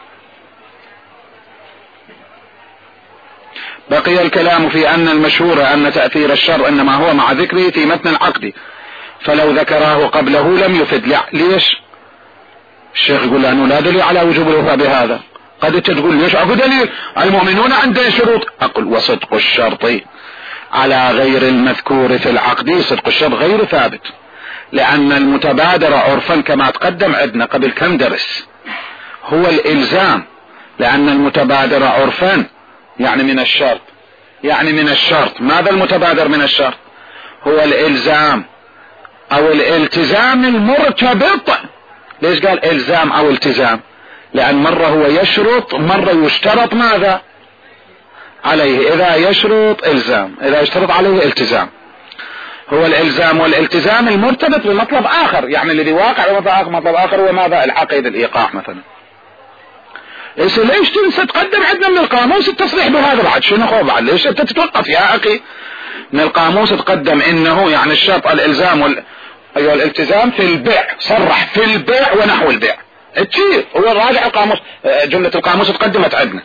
بقي الكلام في ان المشهور ان تأثير الشر انما هو مع ذكره في متن العقد، فلو ذكراه قبله لم يفد. لا، ليش؟ الشيخ يقول لانه لا دليل على وجوب الوفاء بهذا. قد تقول ليش؟ اكو دليل، المؤمنون عندهم شروط. اقول وصدق الشرط على غير المذكور في العقد، صدق الشرط غير ثابت، لان المتبادر عرفا كما تقدم عندنا قبل كم درس هو الالزام، لان المتبادر عرفا يعني من الشرط، يعني من الشرط. ماذا المتبادر من الشرط؟ هو الالزام او الالتزام المرتبط. ليش قال الزام او التزام؟ لان مرة هو يشرط، مرة يشترط ماذا عليه. اذا يشرط الزام، اذا يشترط عليه التزام. هو الالزام والالتزام المرتبط بمطلب اخر، يعني الذي واقع بمطلب اخر. مطلب اخر هو ماذا؟ العقيدة، الايقاع مثلا. ليش ليش تنسى تقدم عندنا من القاموس التصريح بهذا؟ بعد شنو هو بعد؟ ليش انت تتوقف يا اخي؟ من القاموس تقدم انه يعني الشرط الالزام وال ايوه الالتزام في البيع، صرح في البيع ونحو البيع. تشير هو راجع القاموس، جملة القاموس تقدمت عندنا.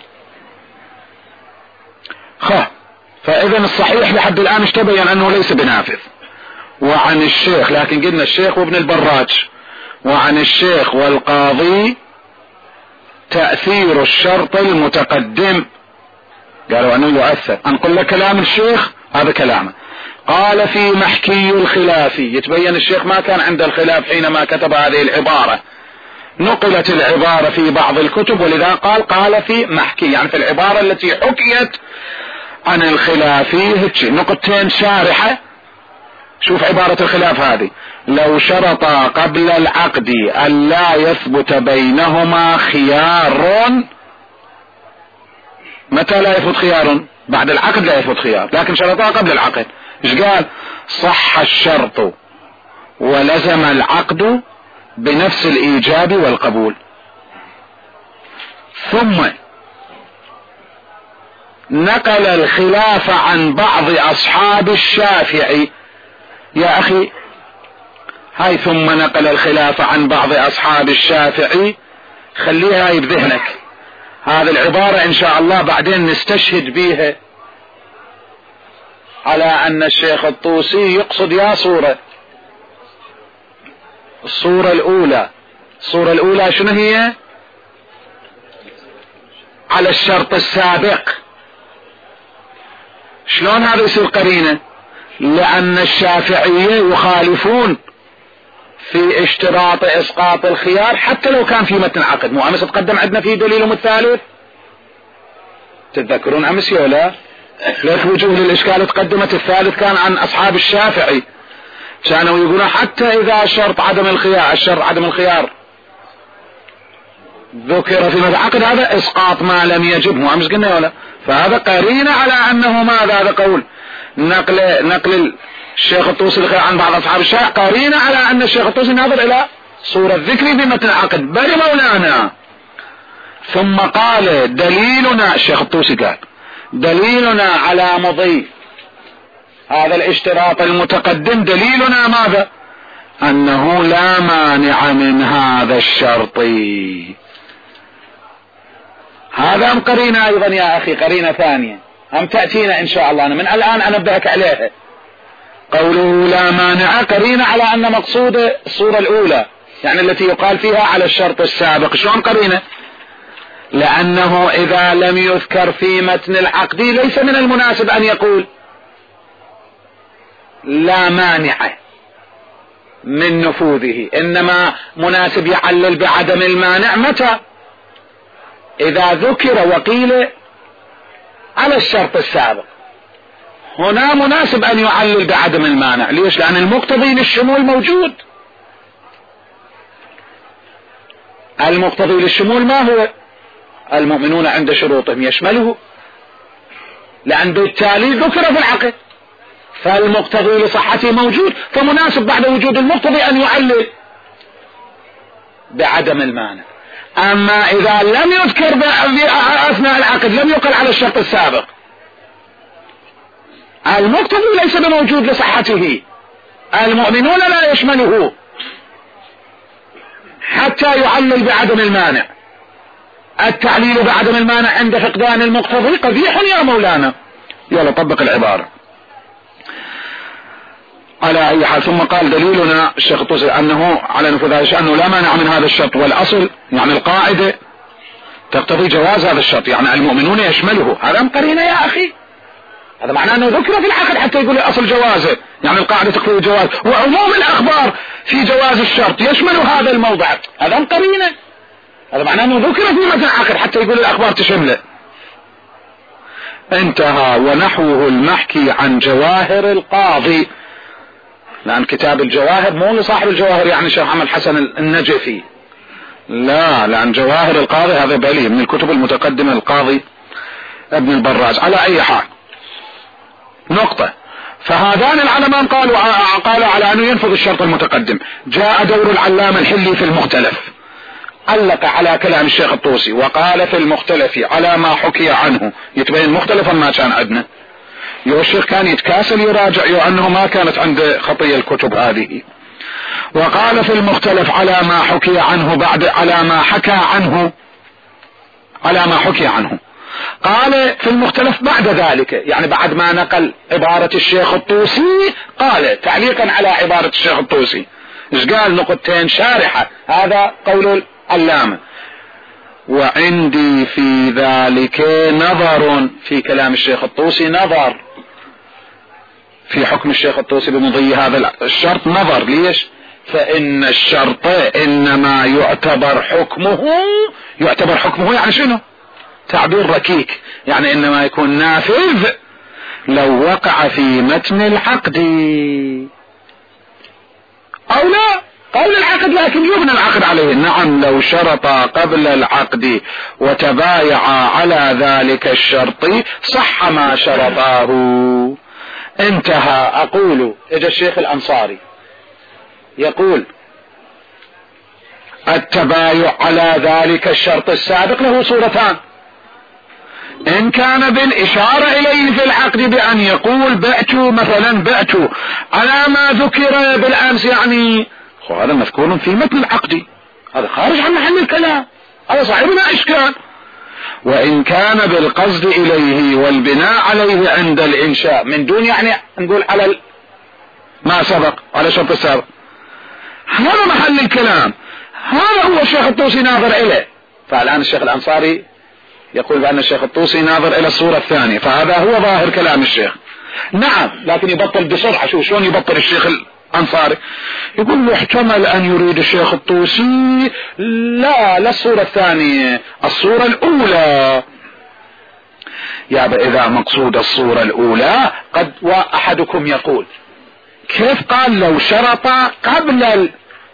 خ فاذا الصحيح لحد الان اشتبين انه ليس بنافذ. وعن الشيخ، لكن قلنا الشيخ وابن البراج، وعن الشيخ والقاضي تأثير الشرط المتقدم، قالوا انه يؤثر. انقل لك كلام الشيخ، هذا كلامه. قال في محكي الخلاف، يتبين الشيخ ما كان عنده الخلاف حينما كتب هذه العبارة، نقلت العبارة في بعض الكتب، ولذا قال قال في محكي، يعني في العبارة التي حكيت عن الخلاف نقطتين شارحة. شوف عبارة الخلاف هذه: لو شرط قبل العقد أن لا يثبت بينهما خيار. متى لا يثبت خيار؟ بعد العقد لا يثبت خيار، لكن شرطها قبل العقد. ايش قال؟ صح الشرط ولزم العقد بنفس الإيجاب والقبول. ثم نقل الخلاف عن بعض أصحاب الشافعي. يا أخي هاي ثم نقل الخلاف عن بعض أصحاب الشافعي، خليها بذهنك. هذه العبارة إن شاء الله بعدين نستشهد بيها على أن الشيخ الطوسي يقصد يا صورة. الصورة الأولى، الصورة الأولى شنو هي؟ على الشرط السابق. شلون هذا يصير قرينة؟ لأن الشافعية يخالفون في اشتراط إسقاط الخيار حتى لو كان في متن عقد. مو أمس تقدم عندنا في دليلهم الثالث، تتذكرون أمس ولا؟ ليش وجوه للإشكال تقدمت الثالث كان عن أصحاب الشافعي، كانوا يقولون حتى إذا شرط عدم الخيار، الشرط عدم الخيار ذكر في متن عقد، هذا إسقاط ما لم يجب. مو أمس قلنا ولا؟ فهذا قرينة على أنه ماذا؟ هذا قول نقل نقل الشيخ الطوسي عن بعض أصحاب الشافعي قرينة على أن الشيخ الطوسي ناظر إلى صورة ذكر في متن عقد. بل مولانا ثم قال دليلنا، الشيخ الطوسي قال دليلنا على مضي هذا الاشتراط المتقدم، دليلنا ماذا؟ أنه لا مانع من هذا الشرط. هذا هم قرينة أيضا يا أخي، قرينة ثانية هم تأتينا إن شاء الله، أنا من الآن أنبهك عليها. قوله لا مانع قرينة على أن مقصود الصورة الأولى، يعني التي يقال فيها على الشرط السابق. شلون قرينة؟ لأنه إذا لم يذكر في متن العقد ليس من المناسب أن يقول لا مانع من نفوذه، إنما مناسب يعلل بعدم المانع متى؟ إذا ذكر وقيل على الشرط السابق. هنا مناسب أن يعلل بعدم المانع. ليش؟ لأن المقتضي للشمول موجود. المقتضي للشمول ما هو؟ المؤمنون عند شروطهم يشمله، لأن بالتالي ذكر في العقد. فالمقتضي لصحته موجود، فمناسب بعد وجود المقتضي أن يعلل بعدم المانع. أما إذا لم يذكر أثناء العقد، لم يقل على الشرط السابق، المقتضي ليس بموجود لصحته، المؤمنون لا يشمله حتى يعلل بعدم المانع. التعليل بعدم المانع عند فقدان المقتضي قبيح يا مولانا. يلا طبق العبارة على أي حال. ثم قال دليلنا الشيخ الطوسي أنه على نفوذ هذا الشيء أنه لا مانع من هذا الشرط، والأصل يعني القاعدة تقتضي جواز هذا الشرط، يعني المؤمنون يشمله. هذا قرينة يا أخي، هذا معناه أنه ذكر في العقد حتى يقول الأصل جوازه، يعني القاعدة تقتضي الجواز، وعموم الأخبار في جواز الشرط يشمل هذا الموضع. هذا قرينة، هذا معناه أنه ذكر في متن العقد حتى يقول الأخبار تشمله. انتهى. ونحوه المحكي عن جواهر القاضي، لأن كتاب الجواهر مو لصاحب الجواهر يعني شيخ محمد حسن النجفي، لا، لأن جواهر القاضي هذا بلي من الكتب المتقدمة القاضي ابن البراز. على أي حال نقطة. فهذان العلمان قالوا قالوا على أنه ينفذ الشرط المتقدم. جاء دور العلام الحلي في المختلف، علق على كلام الشيخ الطوسي وقال في المختلف على ما حكي عنه، يتبين مختلفا ما كان عندنا. الشيخ كان يتكاسل يراجع أنه ما كانت عند خطية الكتب هذه. وقال في المختلف على ما حكي عنه بعد على ما حكى عنه على ما حكي عنه. قال في المختلف بعد ذلك، يعني بعد ما نقل عبارة الشيخ الطوسي، قال تعليقا على عبارة الشيخ الطوسي ايش قال؟ نقطتين شارحة. هذا قول العلامة. وعندي في ذلك نظر، في كلام الشيخ الطوسي نظر، في حكم الشيخ الطوسي بمضي هذا الشرط نظر. ليش؟ فإن الشرط إنما يعتبر حكمه يعتبر حكمه يعني شنو؟ تعبير ركيك، يعني إنما يكون نافذ لو وقع في متن العقد أو لا قبل العقد، لكن يبنى العقد عليه. نعم، لو شرط قبل العقد وتبايع على ذلك الشرط صح ما شرطاه. انتهى. أقول اجى الشيخ الأنصاري يقول التبايع على ذلك الشرط السابق له صورتان. إن كان بالإشارة إليه في العقد بأن يقول بعت مثلا بعت على ما ذكر بالأمس، يعني هذا مذكور في متن العقد، هذا خارج عن محل الكلام، هذا صحيح ما إشكال. وإن كان بالقصد إليه والبناء عليه عند الإنشاء من دون يعني نقول على ما سبق على الشرط السابق، هذا محل الكلام. هذا هو الشيخ الطوسي ناظر إليه. فالآن الشيخ الأنصاري يقول بأن الشيخ الطوسي ناظر إلى الصورة الثانية، فهذا هو ظاهر كلام الشيخ. نعم، لكن يبطل بسرعة. شو شلون يبطل الشيخ الأنصاري؟ يقول يحتمل أن يريد الشيخ الطوسي لا لا الصورة الثانية، الصورة الأولى. يا إذا مقصود الصورة الأولى قد وأحدكم يقول كيف قال لو شرط قبل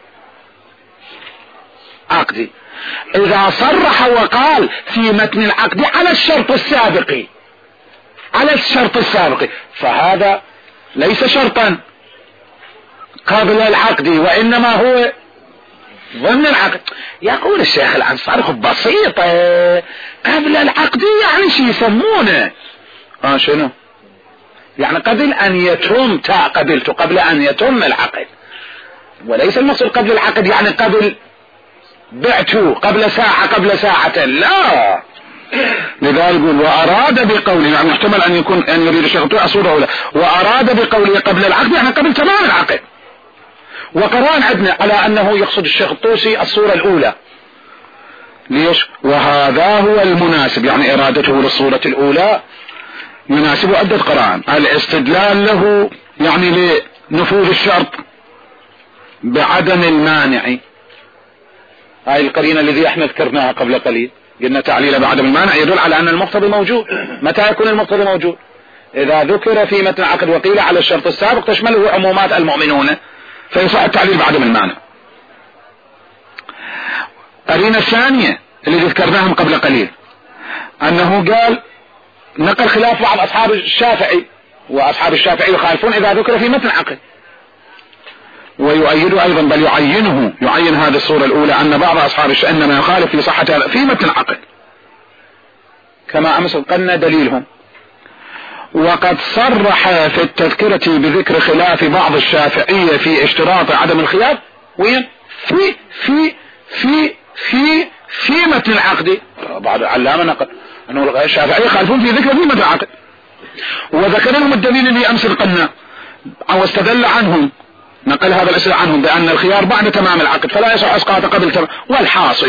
العقد؟ إذا صرح وقال في متن العقد على الشرط السابق على الشرط السابق فهذا ليس شرطا قبل العقد، وإنما هو ضمن العقد. يقول الشيخ الأنصاري بسيطة، قبل العقد يعني شي يسمونه آه شنو يعني قبل أن يتم تا قبلت قبل أن يتم العقد، وليس المقصود قبل العقد يعني قبل بعته قبل ساعة قبل ساعة، لا. لذلك يقول وأراد بقوله، يعني يحتمل أن يكون أن يريد الشيخ الصورة أولى، وأراد بقوله قبل العقد يعني قبل تمام العقد. وقران عندنا على أنه يقصد الشيخ الطوسي الصورة الأولى. ليش؟ وهذا هو المناسب، يعني إرادته للصورة الأولى يناسب عدة قرائن. الاستدلال له يعني لنفوذ الشرط بعدم المانع، هاي القرينة الذي احنا ذكرناها قبل قليل، قلنا تعليل بعدم المانع يدل على أن المقتضي موجود. متى يكون المقتضي موجود؟ إذا ذكر في متن العقد وقيل على الشرط السابق تشمله عمومات المؤمنون فيصح التعليل بعدم المانع. قرينة الثانية اللي ذكرناهم قبل قليل أنه قال نقل خلاف بعض أصحاب الشافعي وأصحاب الشافعي يخالفون إذا ذكر في متن عقد. ويؤيد أيضا بل يعينه يعين هذه الصورة الأولى أن بعض أصحاب الشافعي إنما يخالف في صحة في متن عقد كما أمس قلنا دليلهم. وقد صرح في التذكرة بذكر خلاف بعض الشافعية في اشتراط عدم الخيار وين في في في في في متن العقد. بعض العلامة نقل أنه الشافعية يخالفون في ذكر في متن العقد، وذكر لهم الدليل اللي أمس قلنا أو استدل عنهم، نقل هذا الأسئل عنهم بأن الخيار بعد تمام العقد فلا يصح إسقاطه قبل تمام. والحاصل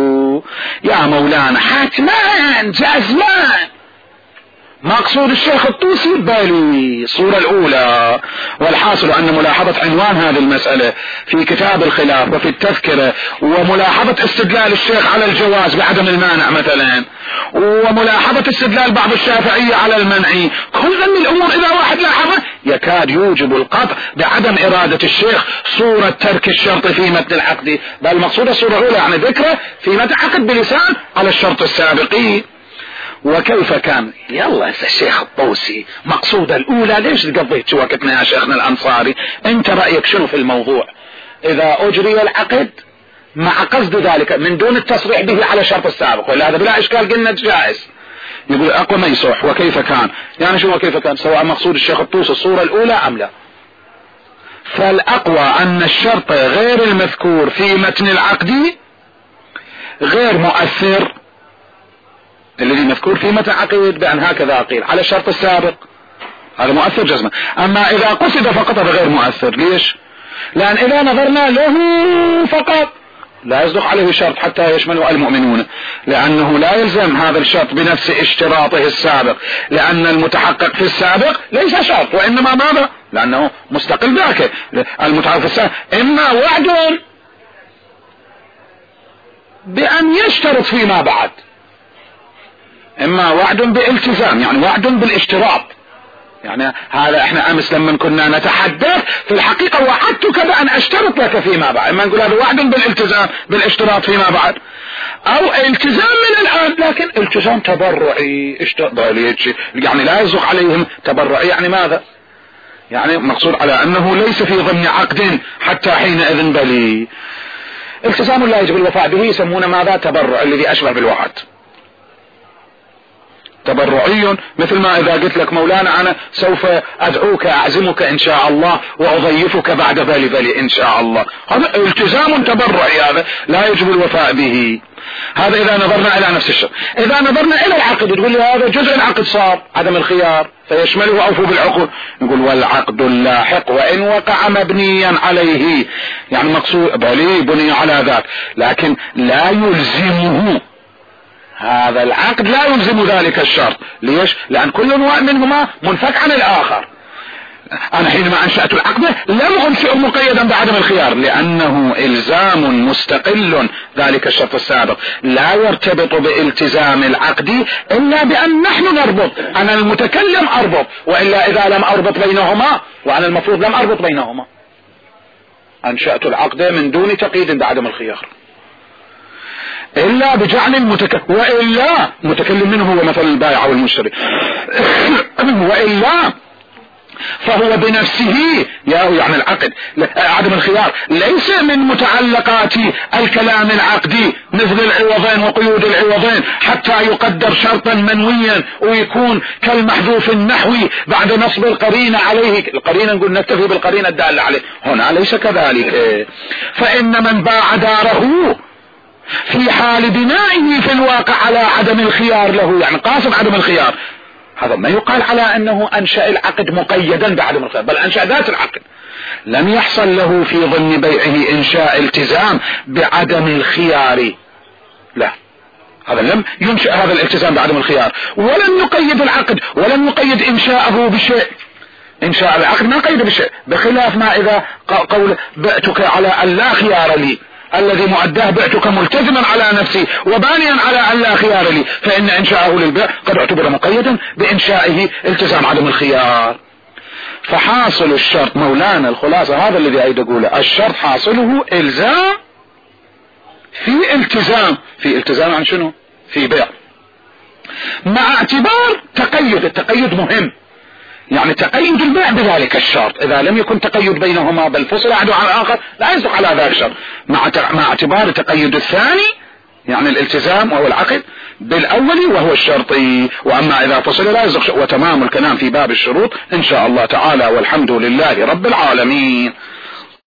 يا مولانا حتما جزمان مقصود الشيخ الطوسي بالي الصورة الأولى. والحاصل أن ملاحظة عنوان هذه المسألة في كتاب الخلاف وفي التذكرة، وملاحظة استدلال الشيخ على الجواز بعدم المانع مثلا، وملاحظة استدلال بعض الشافعية على المنع، كل من الأمور إذا واحد لاحظه يكاد يوجب القطع بعدم إرادة الشيخ صورة ترك الشرط في متن العقد، بل مقصود الصورة الأولى يعني ذكره في متن العقد بلسان على الشرط السابقي. وكيف كان يلا الشيخ الطوسي مقصود الأولى ليش قضيت وقتنا يا شيخنا الأنصاري؟ انت رأيك شنو في الموضوع؟ إذا أجري العقد مع قصد ذلك من دون التصريح به على الشرط السابق، ولا هذا بلا إشكال قلنا جائز. يقول أقوى ما يصح. وكيف كان يعني شنو وكيف كان؟ سواء مقصود الشيخ الطوسي الصورة الأولى أم لا. فالأقوى أن الشرط غير المذكور في متن العقد غير مؤثر الذي مذكور في متن عقد بأن هكذا قيل على الشرط السابق، هذا مؤثر جزما. أما إذا قصد فقط غير مؤثر. ليش؟ لأن إذا نظرنا له فقط لا يصدق عليه شرط حتى يشمله المؤمنون، لأنه لا يلزم هذا الشرط بنفس اشتراطه السابق، لأن المتحقق في السابق ليس شرط وإنما ماذا؟ لأنه مستقل ذاك. المتحقق في السابق إما وعد بأن يشترط فيما بعد، إما وعد بالالتزام يعني وعد بالاشتراط. يعني هذا احنا امس لما كنا نتحدث في الحقيقة وعدتك بأن اشترط لك فيما بعد، اما نقول هذا وعد بالالتزام بالاشتراط فيما بعد، او التزام من الان لكن التزام تبرعي يعني لا يصدق عليهم تبرعي. يعني ماذا؟ يعني مقصود على انه ليس في ضمن عقد حتى حينئذ بل التزام لا يجب الوفاء به، يسمونه ماذا؟ تبرع الذي اشبه بالوعد، تبرعي. مثل ما اذا قلت لك مولانا انا سوف ادعوك اعزمك ان شاء الله واضيفك بعد بالي بالي ان شاء الله، هذا التزام تبرعي هذا لا يجب الوفاء به. هذا اذا نظرنا الى نفس الشيء. اذا نظرنا الى العقد تقول لي هذا جزء العقد صار عدم الخيار فيشمله اوفوا بالعقود، نقول والعقد اللاحق وان وقع مبنيا عليه يعني مقصود بالي بني على ذاك، لكن لا يلزمه هذا العقد لا يلزم ذلك الشرط. ليش؟ لأن كل منهما منفك عن الآخر. أنا حينما أنشأت العقد لم أنشئ مقيدا بعدم الخيار لأنه إلزام مستقل ذلك الشرط السابق لا يرتبط بالتزام العقد إلا بأن نحن نربط، أنا المتكلم أربط، وإلا إذا لم أربط بينهما وأنا المفروض لم أربط بينهما أنشأت العقد من دون تقييد بعدم الخيار إلا بجعل المتكلم، وإلا متكلم منه هو مثل البائع والمشتري وإلا فهو بنفسه يعني العقد عدم الخيار ليس من متعلقات الكلام العقدي مثل العوضين وقيود العوضين حتى يقدر شرطا منويا ويكون كالمحذوف النحوي بعد نصب القرينة عليه. القرينة نقول نكتفي بالقرينة الدالة عليه، هنا ليس كذلك. فإن من باع داره في حال بنائه في الواقع على عدم الخيار له يعني قاصد عدم الخيار، هذا ما يقال على انه انشأ العقد مقيدا بعدم الخيار، بل انشأ ذات العقد، لم يحصل له في ضمن بيعه انشاء التزام بعدم الخيار، لا هذا لم ينشأ هذا الالتزام بعدم الخيار، ولم يقيد العقد ولم يقيد انشاءه بشيء. انشاء العقد ما قيد بشيء، بخلاف ما اذا قول بعتك على ان لا خيار لي الذي مؤداه بعتك ملتزما على نفسي وبانيا على ان لا خيار لي، فان انشاءه للبيع قد اعتبر مقيدا بانشائه التزام عدم الخيار. فحاصل الشرط مولانا الخلاصة هذا الذي اريد اقوله، الشرط حاصله الزام في التزام، في التزام عن شنو؟ في بيع، مع اعتبار تقيد، التقيد مهم يعني تقيد البيع بذلك الشرط، إذا لم يكن تقيد بينهما بل فصل أحد عن الآخر لا يصدق على ذلك الشرط، مع مع اعتبار تقيد الثاني يعني الالتزام وهو العقد بالأول وهو الشرطي، وأما إذا فصل لا يصدق. وتمام الكلام في باب الشروط إن شاء الله تعالى، والحمد لله رب العالمين.